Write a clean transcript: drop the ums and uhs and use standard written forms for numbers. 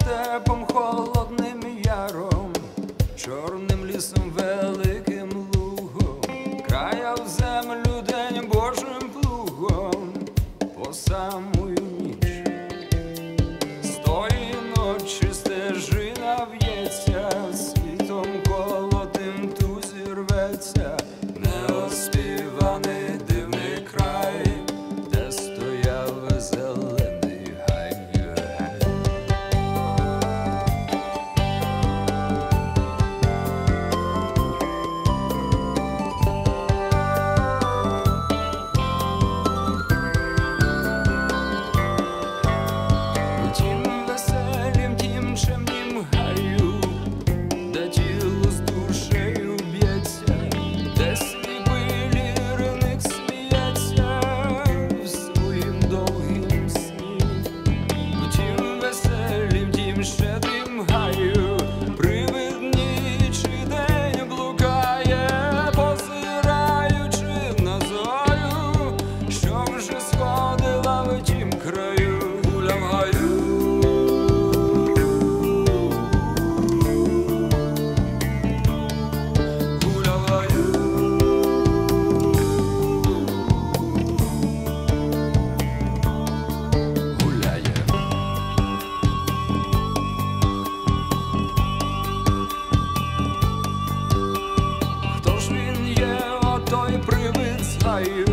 степом, холодним яром, чорним лісом, великим лугом, краяв землю день Божим плугом по самую ніч. З тої ночі стежина в'ється, світом колотим тузі рветься, неоспіваний дивний край, де стояв зелений гай. У тім веселім, тім чемнім гаю, де тіло з душею б'ється, де сліпий лірник сміється в своїм довгім сні. У тім веселім, тім щедрім гаю, привид нічий день блукає, позираючи на зорю, що вже сходила в тім краю. Гуля в гаю, гуля в гаю, гуляє. Хто ж він є, отой привид з гаю?